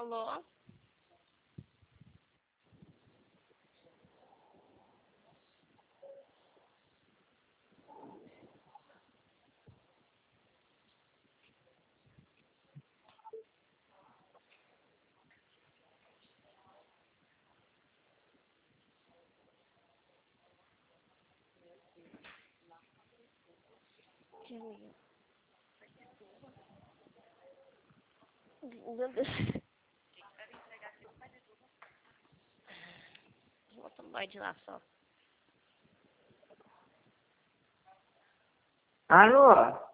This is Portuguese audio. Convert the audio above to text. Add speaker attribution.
Speaker 1: Alô? Meu Deus. Vou tomar de lá só.
Speaker 2: Alô?